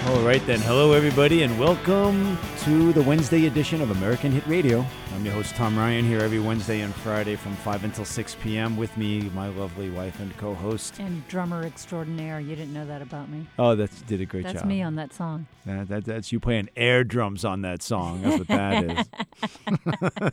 All right then. Hello everybody and welcome to the Wednesday edition of American Hit Radio. I'm your host Tom Ryan here every Wednesday and Friday from 5 until 6 p.m. With me, my lovely wife and co-host. And drummer extraordinaire. You didn't know that about me. Oh, you did a great job. That's me on that song. That's you playing air drums on that song. That's what that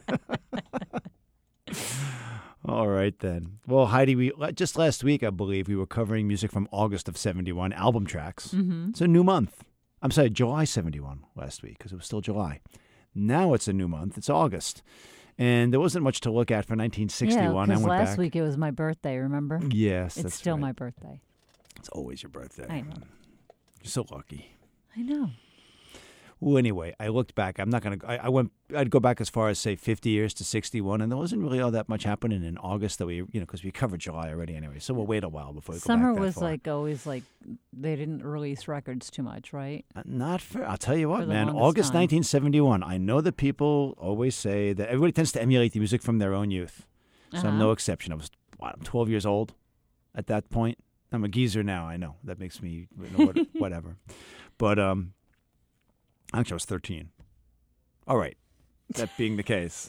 is. All right, then. Well, Heidi, just last week, I believe, we were covering music from August of 71, album tracks. Mm-hmm. It's a new month. I'm sorry, July 71 last week, because it was still July. Now it's a new month. It's August. And there wasn't much to look at for 1961. Yeah, because I went last back. week it was my birthday, remember? Yes, It's that's still right. my birthday. It's always your birthday. I know. You're so lucky. I know. Well, anyway, I looked back. I'm not going to. I'd go back as far as say 50 years to 61, and there wasn't really all that much happening in August that because we covered July already anyway. So we'll wait a while before we go Summer back that was far. always they didn't release records too much, right? Not for. I'll tell you For what, the man. longest August time. 1971. I know that people always say that everybody tends to emulate the music from their own youth. So I'm no exception. I'm 12 years old at that point. I'm a geezer now. I know that makes me whatever. But actually, I was 13. All right. That being the case.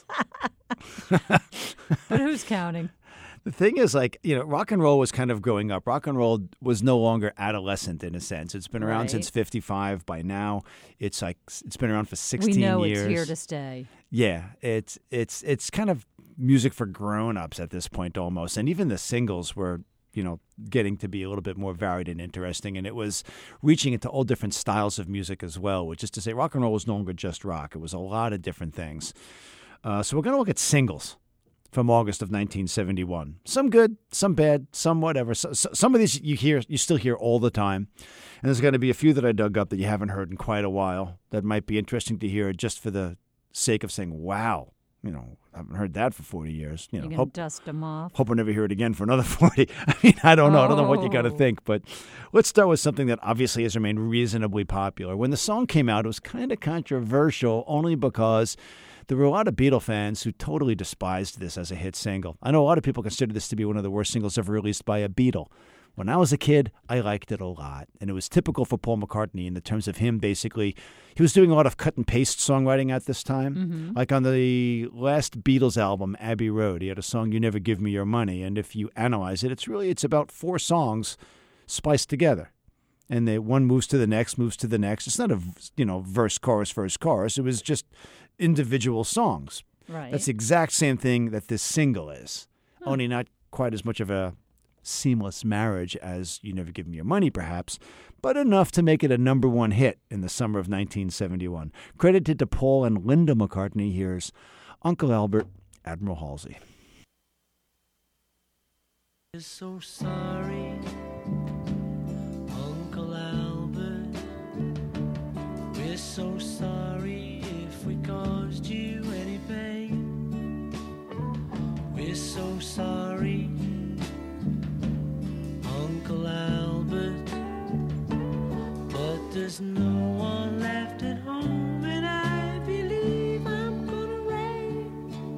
But who's counting? The thing is, rock and roll was kind of growing up. Rock and roll was no longer adolescent in a sense. It's been around Right. since 55. By now, it's been around for 16 We know years. it's here to stay. Yeah, it's kind of music for grown-ups at this point almost. And even the singles were, getting to be a little bit more varied and interesting. And it was reaching into all different styles of music as well, which is to say rock and roll was no longer just rock. It was a lot of different things. So we're going to look at singles from August of 1971. Some good, some bad, some whatever. Some of these you still hear all the time. And there's going to be a few that I dug up that you haven't heard in quite a while that might be interesting to hear just for the sake of saying, wow, I haven't heard that for 40 years. You're going to dust them off. Hope I never hear it again for another 40. I mean, I don't know. I don't know what you got to think. But let's start with something that obviously has remained reasonably popular. When the song came out, it was kind of controversial only because there were a lot of Beatle fans who totally despised this as a hit single. I know a lot of people consider this to be one of the worst singles ever released by a Beatle. When I was a kid, I liked it a lot. And it was typical for Paul McCartney in the terms of him basically. He was doing a lot of cut and paste songwriting at this time. Mm-hmm. Like on the last Beatles album, Abbey Road, he had a song, You Never Give Me Your Money. And if you analyze it, it's about 4 songs spliced together. And one moves to the next, moves to the next. It's not a, verse, chorus, verse, chorus. It was just individual songs. Right. That's the exact same thing that this single is. Only not quite as much of a seamless marriage as You Never Give Me Your Money, perhaps, but enough to make it a number 1 hit in the summer of 1971. Credited to Paul and Linda McCartney, here's Uncle Albert, Admiral Halsey. We're so sorry, Uncle Albert. We're so sorry if we caused you any pain. We're so sorry, Uncle Albert, but there's no one left at home, and I believe I'm gonna rain.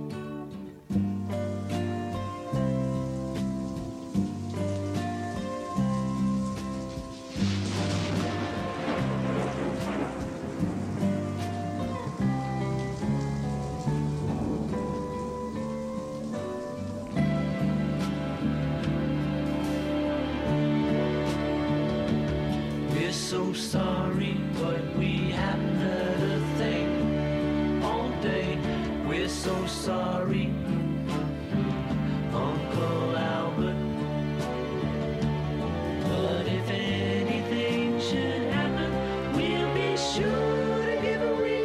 We're so sorry, but we haven't heard a thing all day. We're so sorry, Uncle Albert. But if anything should happen, we'll be sure to give a ring.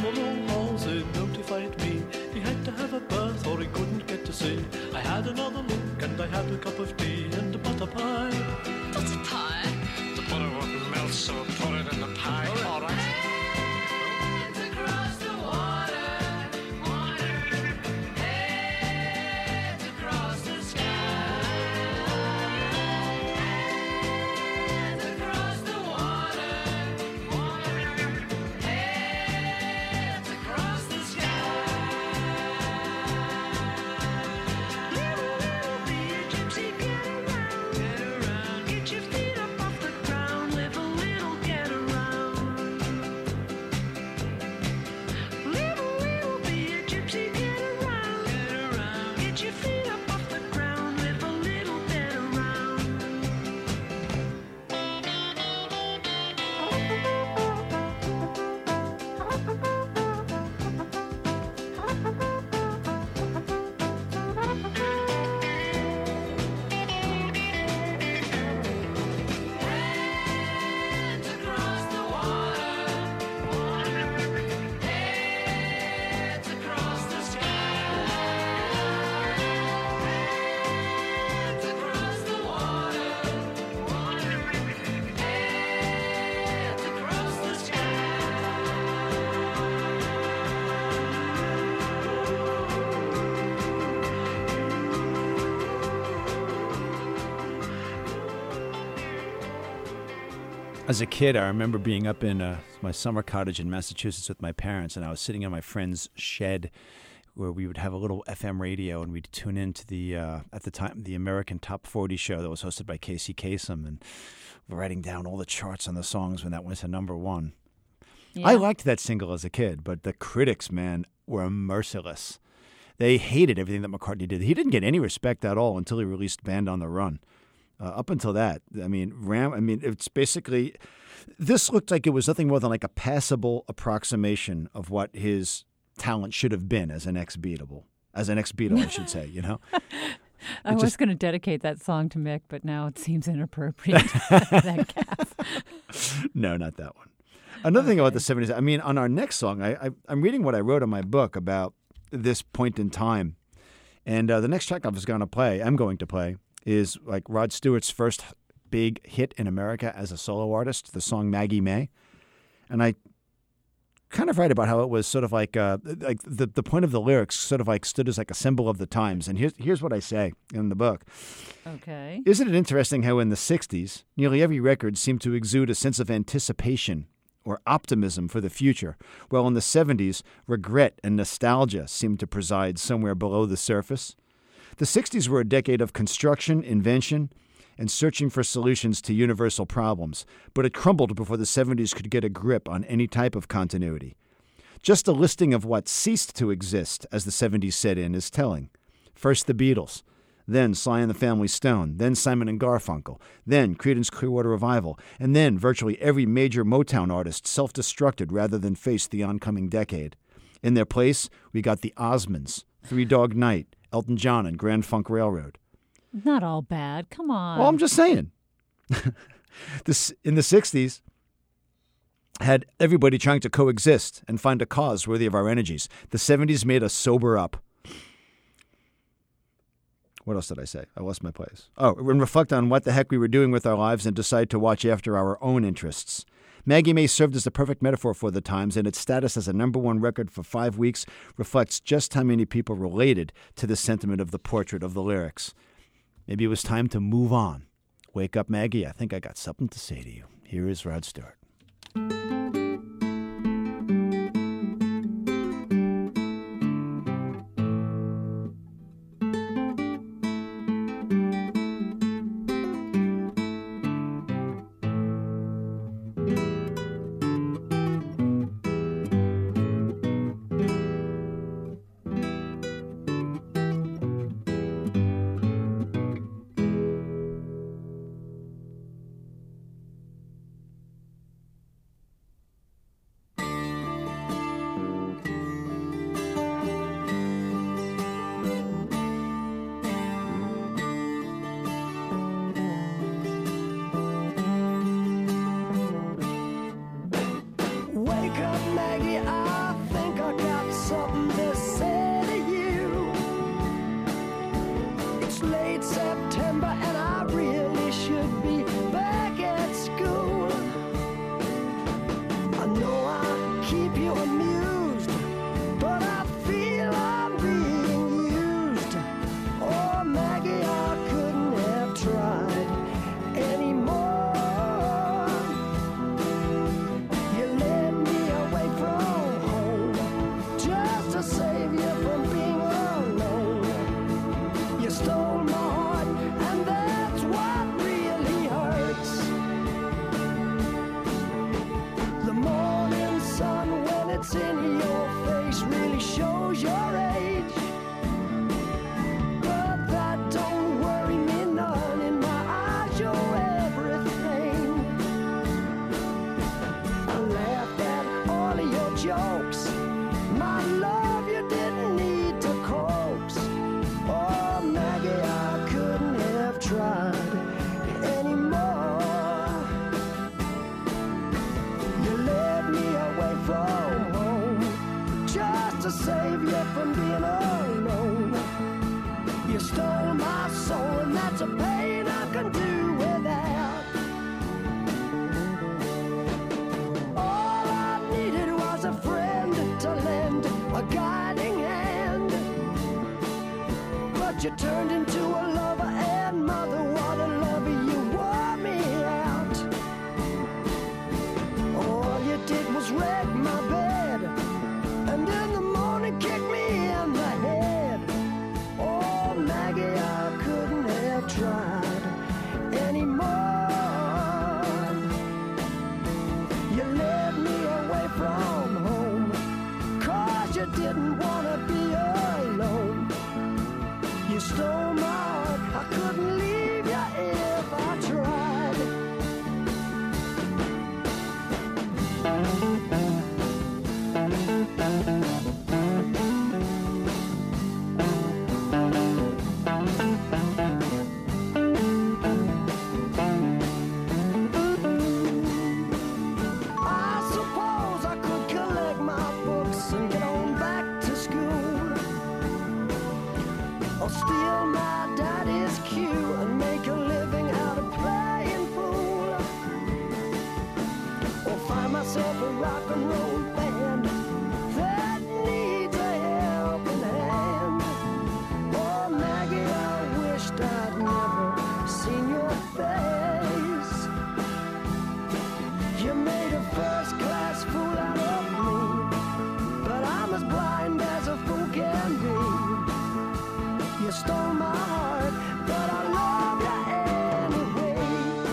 from a long halls, they notified me he had to have a berth or he couldn't get to sea. I had another look and I had a cup of tea and a butter pie. Butter pie? The butter wouldn't melt, so I put it in the pie. All right. Hands across the water, water. Hands across the sky. Hands across the water, water. Hands across the sky. Little be a gypsy, get around. Get your feet up off the ground. Live a little, get around. Little be a gypsy, get around. Get your feet up off the ground. Live a little, get around. Hands across the water, water. Hands across the sky. Hands across the water, water. Hands across the sky. As a kid, I remember being up in my summer cottage in Massachusetts with my parents, and I was sitting in my friend's shed where we would have a little FM radio, and we'd tune into the, at the time, the American Top 40 show that was hosted by Casey Kasem, and writing down all the charts on the songs when that went to number one. Yeah. I liked that single as a kid, but the critics, man, were merciless. They hated everything that McCartney did. He didn't get any respect at all until he released Band on the Run. Up until that, I mean, it's basically, this looked like it was nothing more than like a passable approximation of what his talent should have been as an ex-Beatle, I should say, you know? I was going to dedicate that song to Mick, but now it seems inappropriate. That gaffe. No, not that one. Another thing about the 70s, I mean, on our next song, I'm reading what I wrote in my book about this point in time. And the next track I'm going to play, is like Rod Stewart's first big hit in America as a solo artist, the song Maggie May. And I kind of write about how it was sort of like the point of the lyrics sort of like stood as like a symbol of the times. And here's what I say in the book. Okay. Isn't it interesting how in the 60s, nearly every record seemed to exude a sense of anticipation or optimism for the future, while in the 70s, regret and nostalgia seemed to preside somewhere below the surface? The 60s were a decade of construction, invention, and searching for solutions to universal problems, but it crumbled before the 70s could get a grip on any type of continuity. Just a listing of what ceased to exist as the 70s set in is telling. First the Beatles, then Sly and the Family Stone, then Simon and Garfunkel, then Creedence Clearwater Revival, and then virtually every major Motown artist self-destructed rather than face the oncoming decade. In their place, we got the Osmonds, Three Dog Night, Elton John, and Grand Funk Railroad. Not all bad. Come on. Well, I'm just saying. In the 60s, had everybody trying to coexist and find a cause worthy of our energies. The 70s made us sober up. What else did I say? I lost my place. Oh, and reflect on what the heck we were doing with our lives and decide to watch after our own interests. Maggie May served as the perfect metaphor for the times, and its status as a #1 record for 5 weeks reflects just how many people related to the sentiment of the portrait of the lyrics. Maybe it was time to move on. Wake up, Maggie. I think I got something to say to you. Here is Rod Stewart. Wake up, Maggie, I to save you from being alone. You stole my soul, and that's a pain I can do without. All I needed was a friend to lend a guiding hand. But you turned into a lover and mother. What a lover, you wore me out. All you did was wreck my bed, and in the morning kick me in the head. Oh, Maggie, I couldn't have tried anymore. You led me away from home, 'cause you didn't want to be alone. You stole my heart, I couldn't leave you if I tried. I suppose I could collect my books and get on back to school, or steal my daddy's cue and make a living out of playing fool, or find myself a rock and roll band that needs a helping hand. Oh, Maggie, I wished I'd never seen your face. You made a first-class fool out of me, but I'm as blind as a fool can be. You stole my heart, but I love you anyway.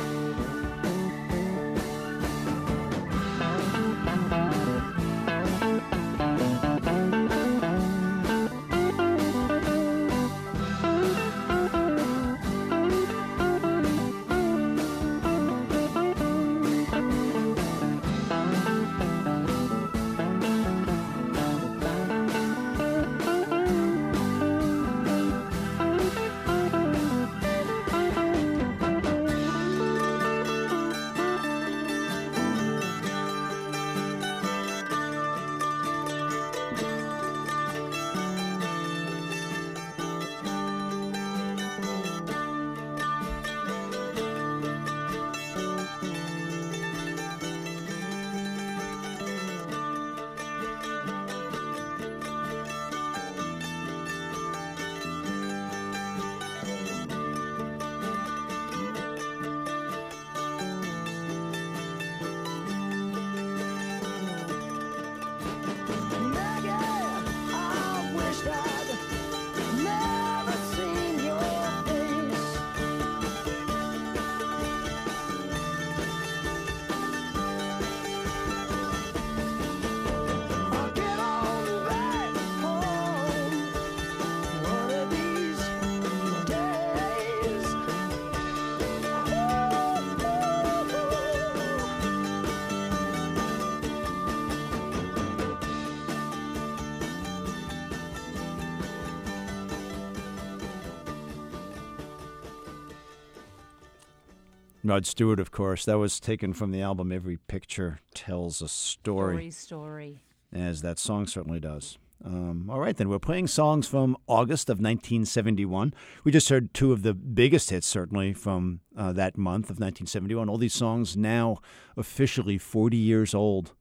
Rod Stewart, of course. That was taken from the album Every Picture Tells a Story. Story. As that song certainly does. All right, then. We're playing songs from August of 1971. We just heard two of the biggest hits, certainly, from that month of 1971. All these songs now officially 40 years old.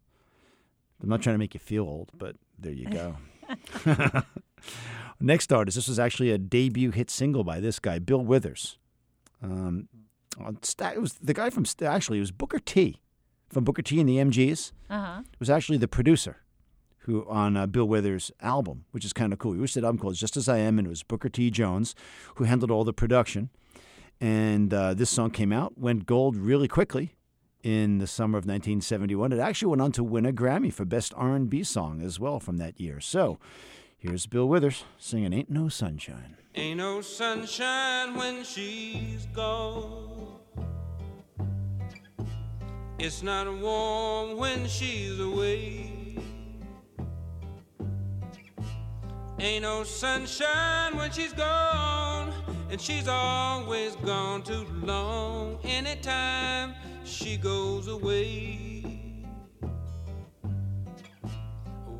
I'm not trying to make you feel old, but there you go. Next artist, this was actually a debut hit single by this guy, Bill Withers. It was the guy from, actually, it was Booker T. From Booker T and the MGs. Uh-huh. It was actually the producer who on Bill Withers' album, which is kind of cool. He was that album called Just As I Am, and it was Booker T. Jones who handled all the production. And this song came out, went gold really quickly in the summer of 1971. It actually went on to win a Grammy for Best R&B Song as well from that year. So here's Bill Withers singing Ain't No Sunshine. Ain't no sunshine when she's gone. It's not warm when she's away. Ain't no sunshine when she's gone, and she's always gone too long. Anytime she goes away,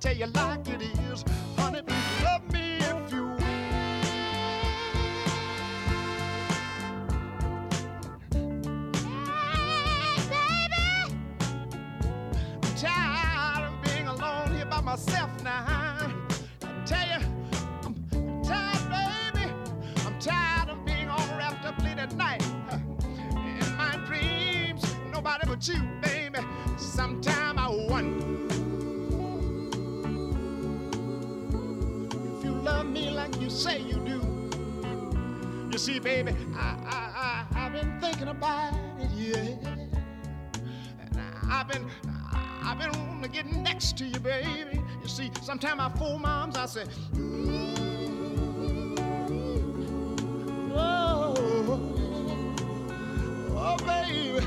tell you like it is. Honey, please love me if you will. I'm tired of being alone here by myself now. I tell you, I'm tired, baby. I'm tired of being all wrapped up late at night. In my dreams, nobody but you, baby. Sometime I wonder if you love me like you say you do. You see, baby, I've been thinking about it, yeah. And I've been wanting to get next to you, baby. You see, sometimes I fool my arms, I say, oh, baby.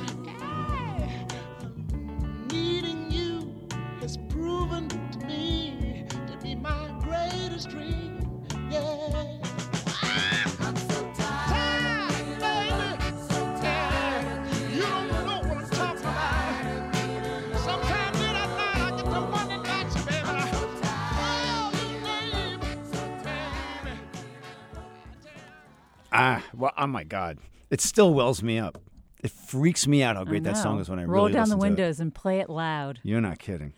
Needing you has proven to me to be my greatest dream. Yeah. I'm so tired, baby. Yeah. You don't know what I'm talking about. Sometimes late at night I get to wondering about you, baby. Oh, baby. Well, oh my God. It still wells me up. It freaks me out how great that song is when I roll really down the listen to it. windows and play it loud. You're not kidding.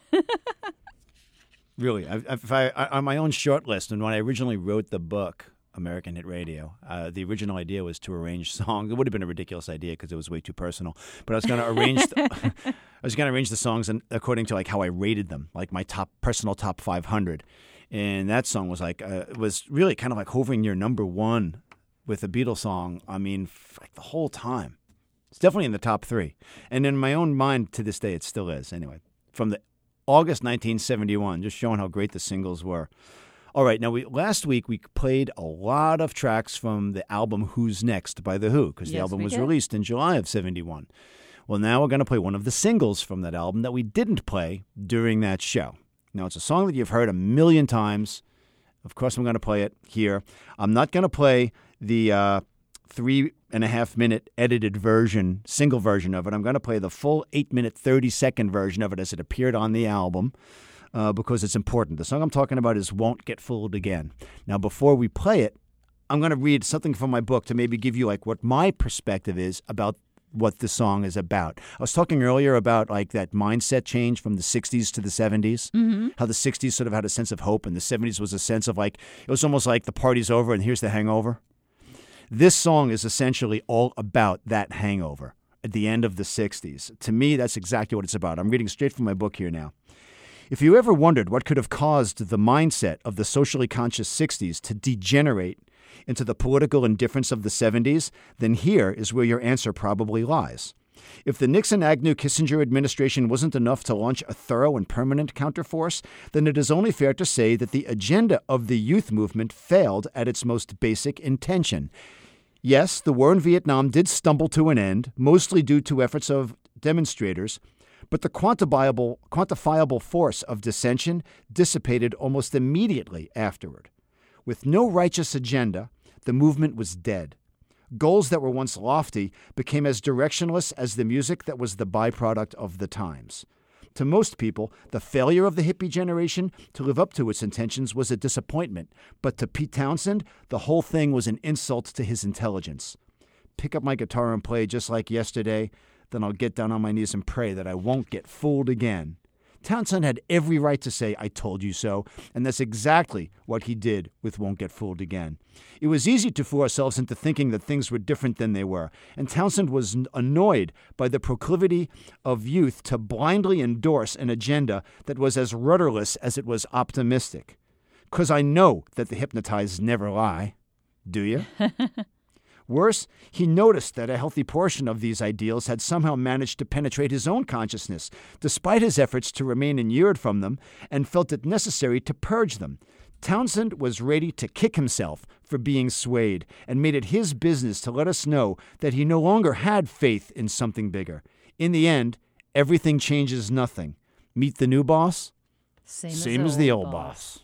Really, on my own short list, and when I originally wrote the book, American Hit Radio, the original idea was to arrange songs. It would have been a ridiculous idea because it was way too personal. But I was going to arrange the songs according to like how I rated them, like my personal top 500. And that song was like was really kind of like hovering near number one with a Beatles song. I mean, like the whole time. It's definitely in the top 3. And in my own mind, to this day, it still is. Anyway, from the August 1971, just showing how great the singles were. All right, now last week we played a lot of tracks from the album Who's Next by The Who, because the Yes, album we was did. released in July of 71. Well, now we're going to play one of the singles from that album that we didn't play during that show. Now, it's a song that you've heard a million times. Of course, I'm going to play it here. I'm not going to play the 3.5-minute edited version, single version of it. I'm going to play the full 8-minute, 30-second version of it as it appeared on the album because it's important. The song I'm talking about is Won't Get Fooled Again. Now, before we play it, I'm going to read something from my book to maybe give you like what my perspective is about what the song is about. I was talking earlier about like that mindset change from the 60s to the 70s, how the 60s sort of had a sense of hope and the 70s was a sense of like, it was almost like the party's over and here's the hangover. This song is essentially all about that hangover at the end of the 60s. To me, that's exactly what it's about. I'm reading straight from my book here now. If you ever wondered what could have caused the mindset of the socially conscious 60s to degenerate into the political indifference of the 70s, then here is where your answer probably lies. If the Nixon-Agnew-Kissinger administration wasn't enough to launch a thorough and permanent counterforce, then it is only fair to say that the agenda of the youth movement failed at its most basic intention. Yes, the war in Vietnam did stumble to an end, mostly due to efforts of demonstrators, but the quantifiable force of dissension dissipated almost immediately afterward. With no righteous agenda, the movement was dead. Goals that were once lofty became as directionless as the music that was the byproduct of the times. To most people, the failure of the hippie generation to live up to its intentions was a disappointment, but to Pete Townsend, the whole thing was an insult to his intelligence. Pick up my guitar and play just like yesterday, then I'll get down on my knees and pray that I won't get fooled again. Townsend had every right to say, I told you so, and that's exactly what he did with Won't Get Fooled Again. It was easy to fool ourselves into thinking that things were different than they were, and Townsend was annoyed by the proclivity of youth to blindly endorse an agenda that was as rudderless as it was optimistic. 'Cause I know that the hypnotized never lie. Do you? Worse, he noticed that a healthy portion of these ideals had somehow managed to penetrate his own consciousness, despite his efforts to remain inured from them, and felt it necessary to purge them. Townsend was ready to kick himself for being swayed, and made it his business to let us know that he no longer had faith in something bigger. In the end, everything changes nothing. Meet the new boss? Same as the old boss.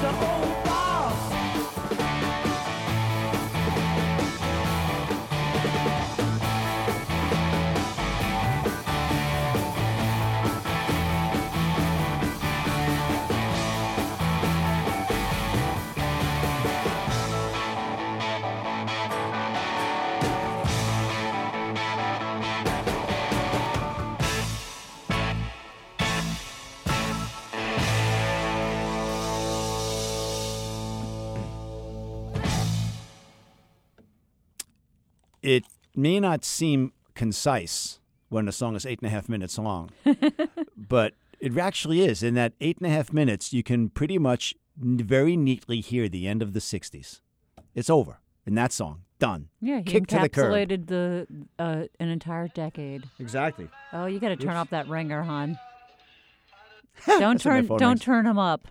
Mr. Old Boss. It may not seem concise when a song is 8.5 minutes long, but it actually is. In that 8.5 minutes, you can pretty much very neatly hear the end of the 60s. It's over in that song. Done. Yeah, he Kick to the curb. encapsulated an entire decade. Exactly. Oh, you got to turn off that ringer, hon. Don't That's when my phone rings. turn him up.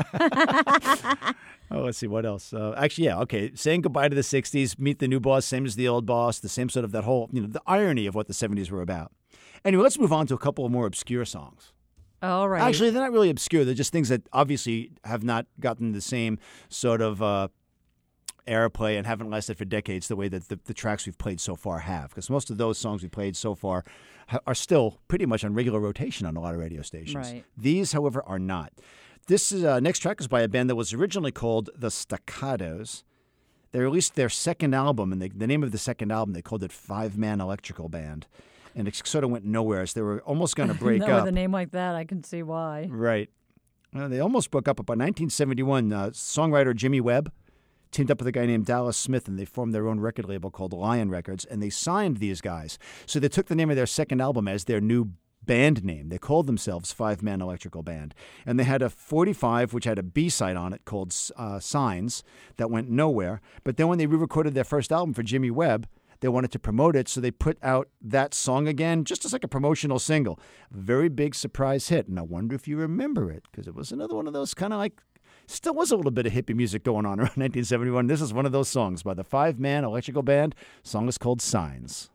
Oh, let's see, what else? Actually, yeah, okay. Saying goodbye to the 60s, meet the new boss, same as the old boss, the same sort of that whole, the irony of what the 70s were about. Anyway, let's move on to a couple of more obscure songs. All right. Actually, they're not really obscure. They're just things that obviously have not gotten the same sort of airplay and haven't lasted for decades the way that the tracks we've played so far have. Because most of those songs we played so far are still pretty much on regular rotation on a lot of radio stations. Right. These, however, are not. This is, next track is by a band that was originally called The Staccatos. They released their second album, and the name of the second album, they called it Five Man Electrical Band. And it sort of went nowhere, so they were almost going to break no, up. with a name like that, I can see why. Right. They almost broke up, but by 1971, songwriter Jimmy Webb teamed up with a guy named Dallas Smith, and they formed their own record label called Lion Records, and they signed these guys. So they took the name of their second album as their new band name. They called themselves Five Man Electrical Band. And they had a 45, which had a B-side on it called Signs, that went nowhere. But then when they re-recorded their first album for Jimmy Webb, they wanted to promote it, so they put out that song again, just as like a promotional single. Very big surprise hit, and I wonder if you remember it, because it was another one of those kind of like, still was a little bit of hippie music going on around 1971. This is one of those songs by the Five Man Electrical Band. The song is called Signs.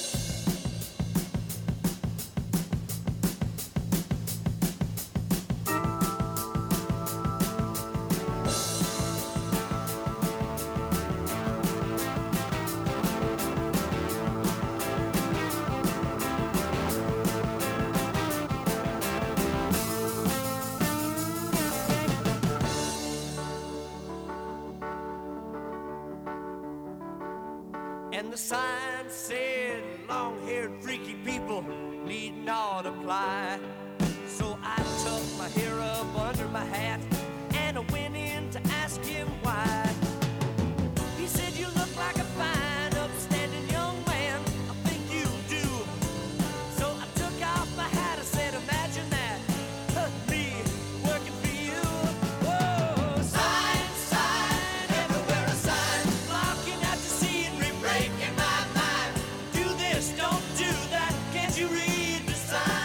And the sign said, long-haired freaky people need not apply. So I tucked my hair up under my hat and I went in to ask him why. He said, you look like a fine, upstanding young man. I think you do. So I took off my hat, I said, imagine that, me working for you. Whoa, sign, sign, everywhere a sign, blocking out the scenery, breaking my mind. Do this, don't do that, can't you read the sign?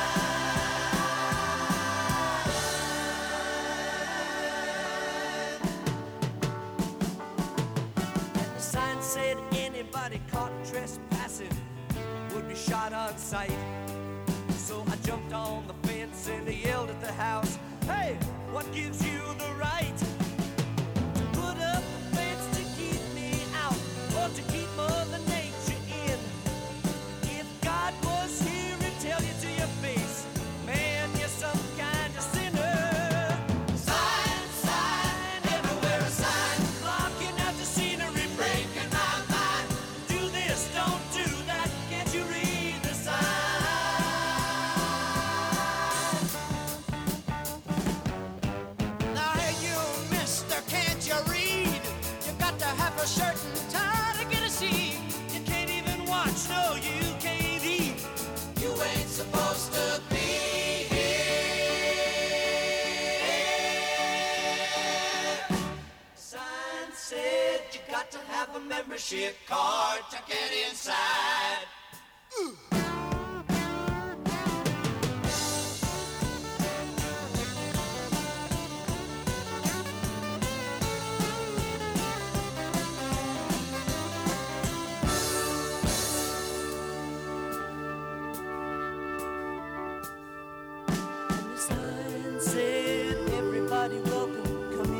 The sign said anybody caught trespassing would be shot on sight. So I jumped on the fence and I yelled at the house, hey, what gives you the right to put up a fence to keep me out or to keep Mother Nature in? If God was here, he'd tell you to your face, man, you're some kind of sinner. Sign, sign, everywhere a sign, blocking out the scenery, breaking my mind. Do this, don't do that, can't you read the sign? Now, hey, you, mister, can't you read? You got to have a shirt and tie to get a seat. You can't even watch, no, you can't eat. You ain't supposed to be here. Sign said you got to have a membership card to get inside. And the sign said everybody welcome, come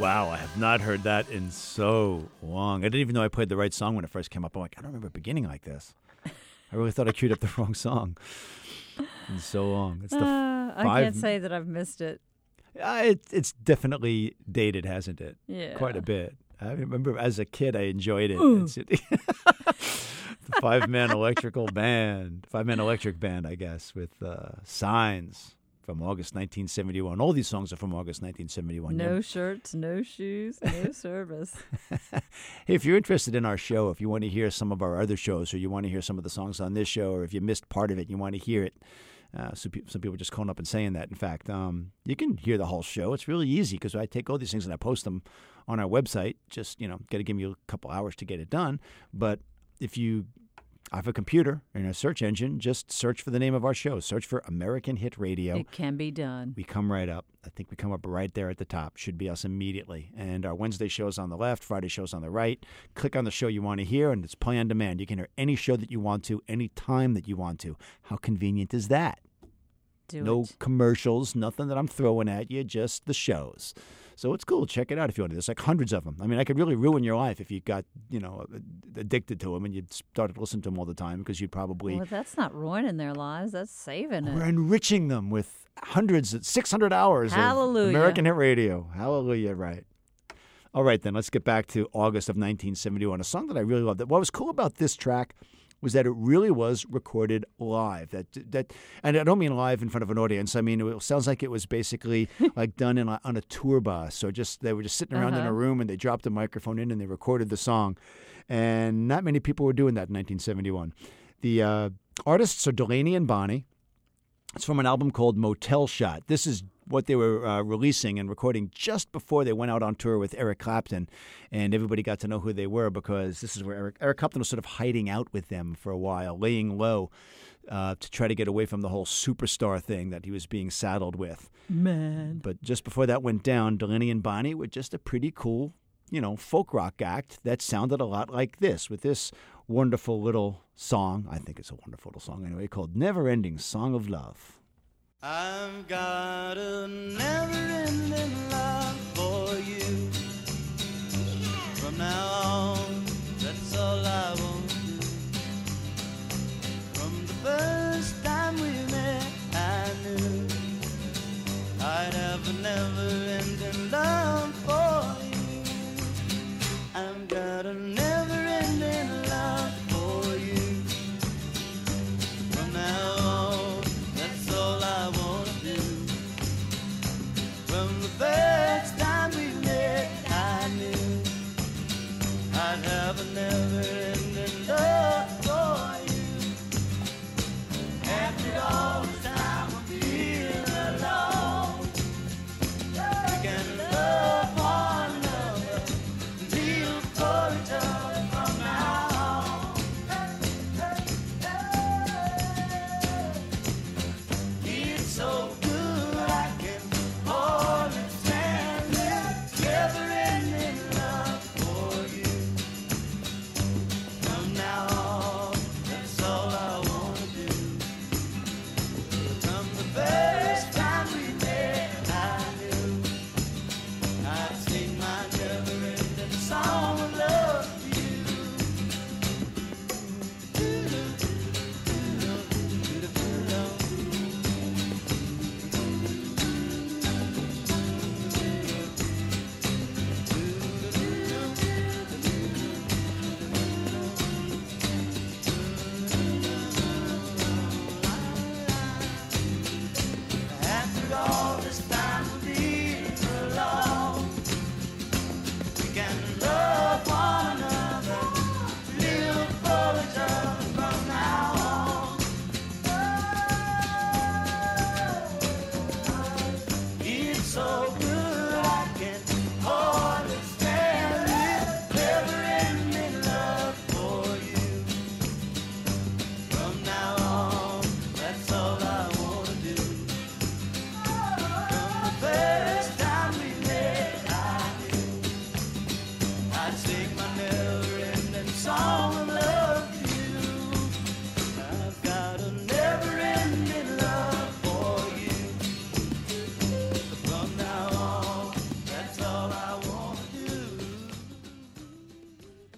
Wow, I have not heard that in so long. I didn't even know I played the right song when it first came up. I'm like, I don't remember it beginning like this. I really thought I queued up the wrong song. In so long. It's the I can't say that I've missed it. It's definitely dated, hasn't it? Yeah. Quite a bit. I remember as a kid, I enjoyed it. The five-man electric band, I guess, with Signs from August 1971. All these songs are from August 1971. No shirts, no shoes, no service. Hey, if you're interested in our show, if you want to hear some of our other shows, or you want to hear some of the songs on this show, or if you missed part of it, you want to hear it. Some people are just calling up and saying that. In fact, you can hear the whole show. It's really easy because I take all these things and I post them on our website. Just, got to give me a couple hours to get it done. But if you have a computer and a search engine, just search for the name of our show. Search for American Hit Radio. It can be done. We come right up. I think we come up right there at the top. Should be us immediately. And our Wednesday show's on the left, Friday show's on the right. Click on the show you want to hear, and it's play on demand. You can hear any show that you want to, any time that you want to. How convenient is that? No commercials, nothing that I'm throwing at you, just the shows. So it's cool. Check it out if you want to. There's like hundreds of them. I mean, I could really ruin your life if you got, addicted to them and you started listening to them all the time because you'd probably... Well, that's not ruining their lives. That's saving it. We're enriching them with 600 hours Hallelujah. of American Hit Radio. Hallelujah, right. All right, then, let's get back to August of 1971, a song that I really loved. What was cool about this track was that it really was recorded live. That, and I don't mean live in front of an audience. I mean, it sounds like it was basically like done on a tour bus. So they were just sitting around in a room and they dropped a microphone in and they recorded the song. And not many people were doing that in 1971. The artists are Delaney and Bonnie. It's from an album called Motel Shot. This is what they were releasing and recording just before they went out on tour with Eric Clapton, and everybody got to know who they were because this is where Eric Clapton was sort of hiding out with them for a while, laying low to try to get away from the whole superstar thing that he was being saddled with. Man. But just before that went down, Delaney and Bonnie were just a pretty cool, folk rock act that sounded a lot like this, with this wonderful little song. I think it's a wonderful little song anyway, called Never Ending Song of Love. I've got a never-ending love for you. From now on, that's all I want to do. From the first time we met, I knew I'd have a never-ending love for you. I've got a never-ending love for you. From now on, that's all I want to do. From the first time we met, I knew I'd have a never-ending love for you. After all the time we feel alone, we can love one another until for eternity.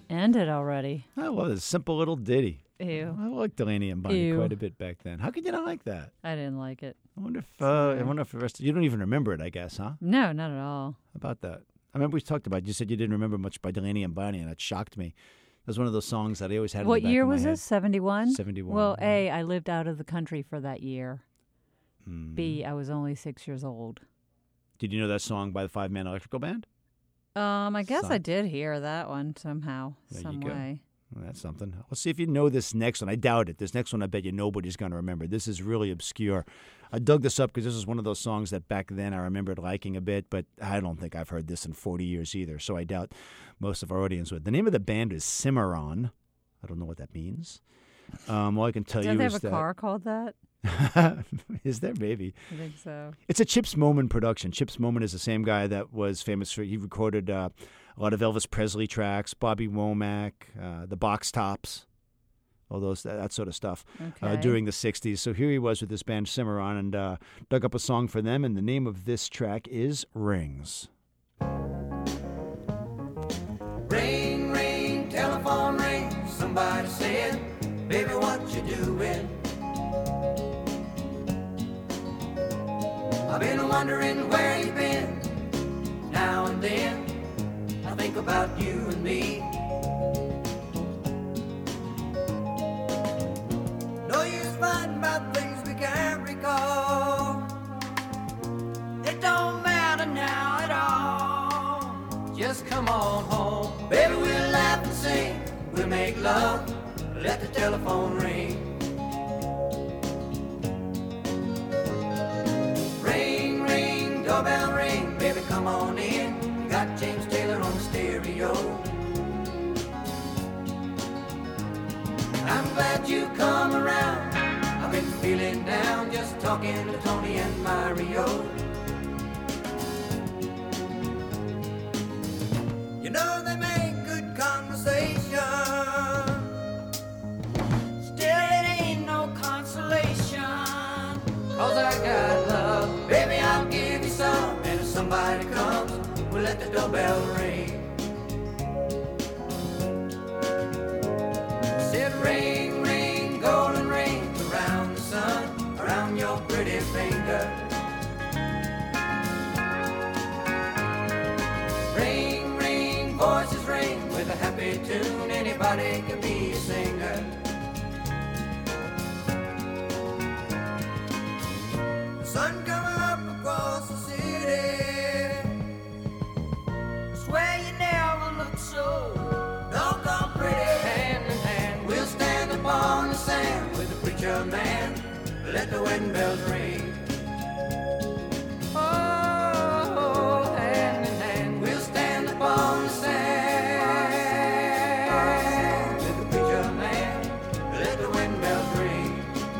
ended already. Oh, well, it's a simple little ditty. Ew. I liked Delaney and Bonnie Ew. quite a bit back then. How could you not like that? I didn't like it. I wonder if the rest of you don't even remember it, I guess, huh? No, not at all. How about that? I remember we talked about it. You said you didn't remember much by Delaney and Bonnie, and that shocked me. It was one of those songs that I always had What in the back year of my was head. this? 71? 71. Well, A, I lived out of the country for that year. Hmm. B, I was only 6 years old. Did you know that song by the Five Man Electrical Band? I guess I Son. did hear that one somehow, There you some go. way. Well, that's something. Let's see if you know this next one. I doubt it. This next one, I bet you nobody's going to remember. This is really obscure. I dug this up because this is one of those songs that back then I remembered liking a bit, but I don't think I've heard this in 40 years either, so I doubt most of our audience would. The name of the band is Cimarron. I don't know what that means. All I can tell Don't you they is have a car called that? that... Is there? Maybe. I think so. It's a Chips Moman production. Chips Moman is the same guy that was famous for, he recorded a lot of Elvis Presley tracks, Bobby Womack, the Box Tops, all those, that sort of stuff Okay. during the 60s. So here he was with this band Cimarron and dug up a song for them, and the name of this track is Rings. Ring, ring, telephone ring. Somebody said, baby, what you doing? I've been wondering where you've been. Now and then, I think about you and me. No use fighting about things we can't recall. It don't matter now at all. Just come on home. Baby, we'll laugh and sing. We'll make love. Let the telephone ring. Ring, ring, doorbell ring. Baby, come on in. You got James Taylor on the stereo. I'm glad you come around. I've been feeling down just talking to Tony and Mario. You know they make good conversation. Still it ain't no consolation. 'Cause I got love. Baby, I'll give you some. And if somebody comes, we'll let the doorbell ring. Said ring, ring, golden rings around the sun, around your pretty finger. Ring, ring, voices ring with a happy tune. Anybody can be a singer. The sun coming up across the city. Swear you never looked so doggone pretty. Hand in hand, we'll stand up on the sand with the preacher man. Let the wedding bells ring. Oh, hand in hand, we'll stand up on the sand with the preacher man. Let the wedding bells ring.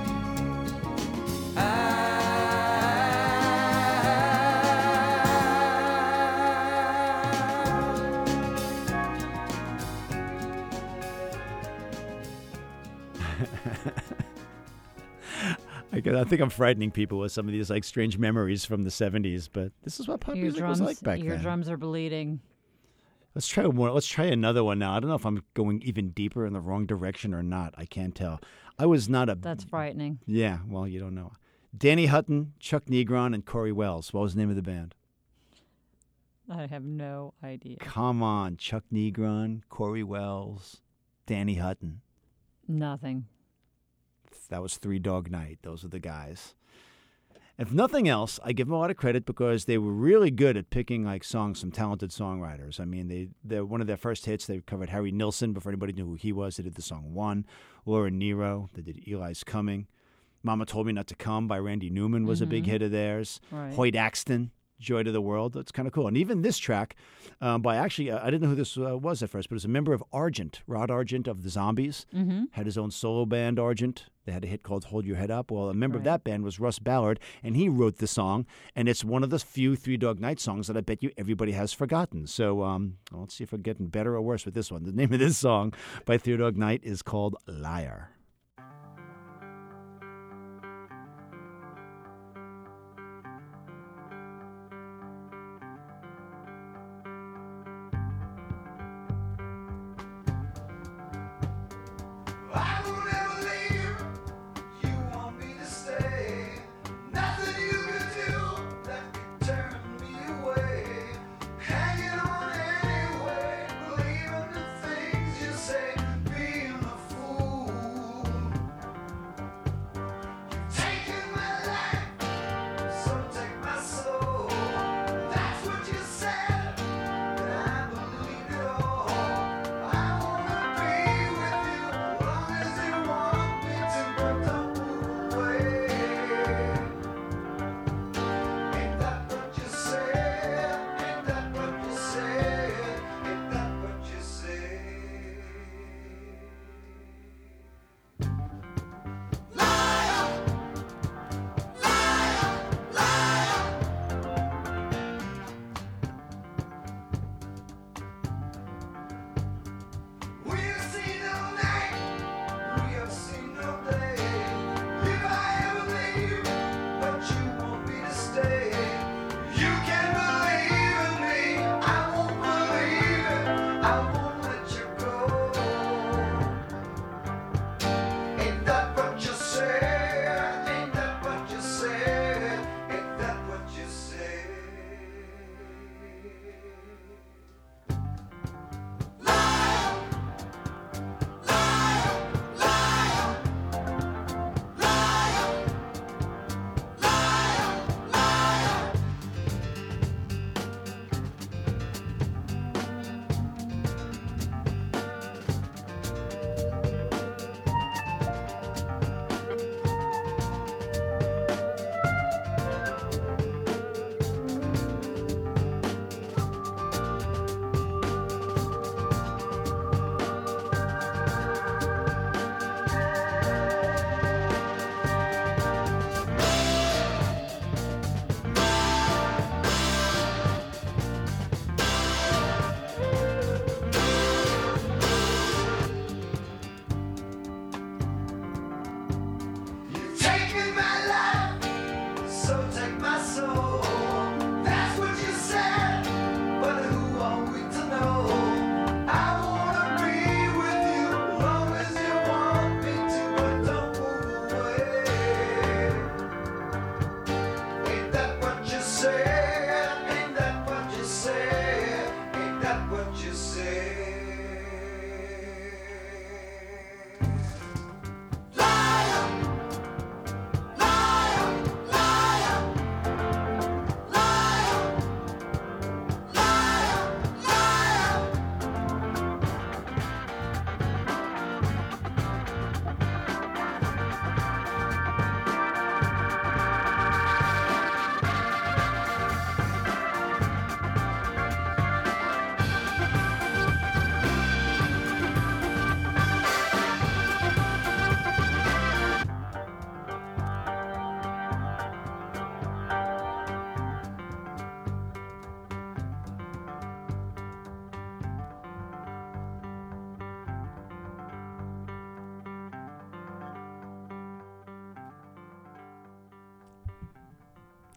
I think I'm frightening people with some of these like strange memories from the 70s, but this is what pop music was like back your then. drums are bleeding. Let's try more. Let's try another one now. I don't know if I'm going even deeper in the wrong direction or not. I can't tell. I was not a... That's frightening. Yeah, well, you don't know. Danny Hutton, Chuck Negron, and Corey Wells. What was the name of the band? I have no idea. Come on, Chuck Negron, Corey Wells, Danny Hutton. Nothing. That was Three Dog Night. Those are the guys. If nothing else, I give them a lot of credit because they were really good at picking like songs from talented songwriters. I mean, they're one of their first hits. They covered Harry Nilsson before anybody knew who he was. They did the song One. Laura Nero. They did Eli's Coming. Mama Told Me Not to Come by Randy Newman was a big hit of theirs. Right. Hoyt Axton, Joy to the World. That's kind of cool. And even this track by actually, I didn't know who this was at first, but it was a member of Argent, Rod Argent of the Zombies. Had his own solo band, Argent. They had a hit called Hold Your Head Up. Well, a member of that band was Russ Ballard, and he wrote the song, and it's one of the few Three Dog Night songs that I bet you everybody has forgotten. So let's see if we're getting better or worse with this one. The name of this song by Three Dog Night is called Liar.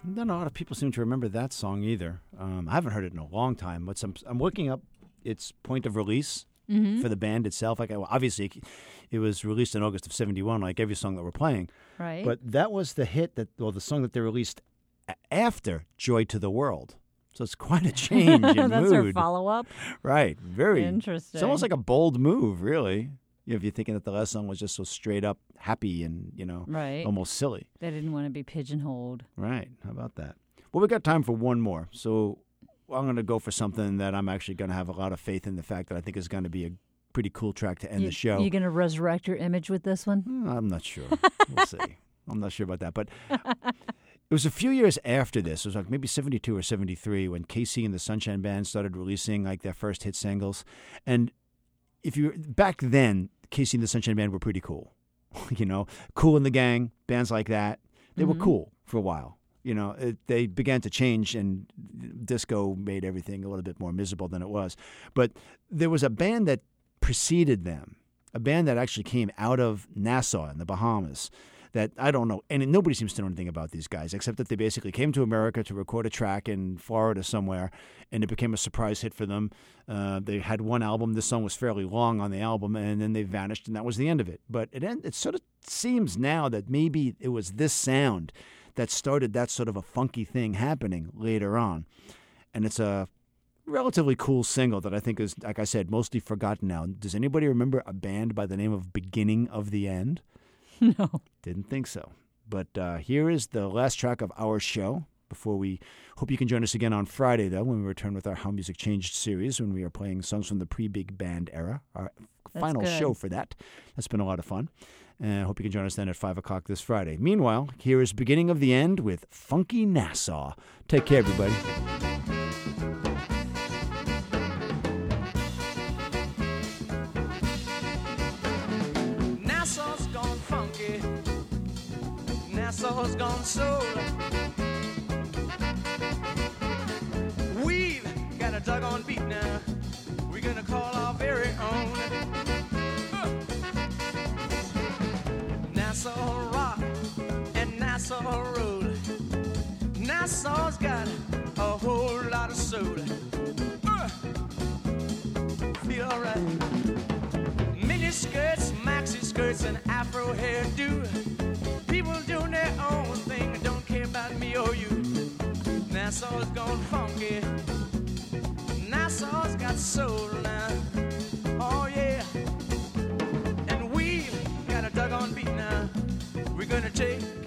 Not a lot of people seem to remember that song either. I haven't heard it in a long time. But I'm looking up its point of release for the band itself. Obviously, it was released in August of '71, like every song that we're playing. Right. But that was the hit the song that they released after "Joy to the World." So it's quite a change in That's mood. her follow-up? Right. Very interesting. It's almost like a bold move, really. If you're thinking that the last song was just so straight up happy and, Right. almost silly. They didn't want to be pigeonholed. Right. How about that? Well, we got time for one more. So I'm going to go for something that I'm actually going to have a lot of faith in the fact that I think is going to be a pretty cool track to end the show. You going to resurrect your image with this one? I'm not sure. We'll see. I'm not sure about that. But it was a few years after this. It was like maybe 72 or 73 when KC and the Sunshine Band started releasing like their first hit singles. And back then, KC and the Sunshine Band were pretty cool. Kool and the Gang, bands like that. They were cool for a while. They began to change, and disco made everything a little bit more miserable than it was. But there was a band that preceded them, a band that actually came out of Nassau in the Bahamas, that I don't know, and nobody seems to know anything about these guys, except that they basically came to America to record a track in Florida somewhere, and it became a surprise hit for them. They had one album. This song was fairly long on the album, and then they vanished, and that was the end of it. But it sort of seems now that maybe it was this sound that started that sort of a funky thing happening later on. And it's a relatively cool single that I think is, like I said, mostly forgotten now. Does anybody remember a band by the name of Beginning of the End? No. Didn't think so. But here is the last track of our show before we hope you can join us again on Friday, though, when we return with our How Music Changed series, when we are playing songs from the pre-big band era, our final show for that. That's been a lot of fun. And I hope you can join us then at 5 o'clock this Friday. Meanwhile, here is Beginning of the End with Funky Nassau. Take care, everybody. Nassau's gone funky, Nassau's gone soul. We've got a doggone beat now, we're gonna call our very own. Nassau rock and Nassau roll. Nassau's got a whole lot of soul. Feel alright. Mini skirts, maxi skirts, and Afro hairdo. People doing their own thing, don't care about me or you. Nassau's gone funky. Nassau's got soul now. Oh yeah. And we got a doggone beat now. We're gonna take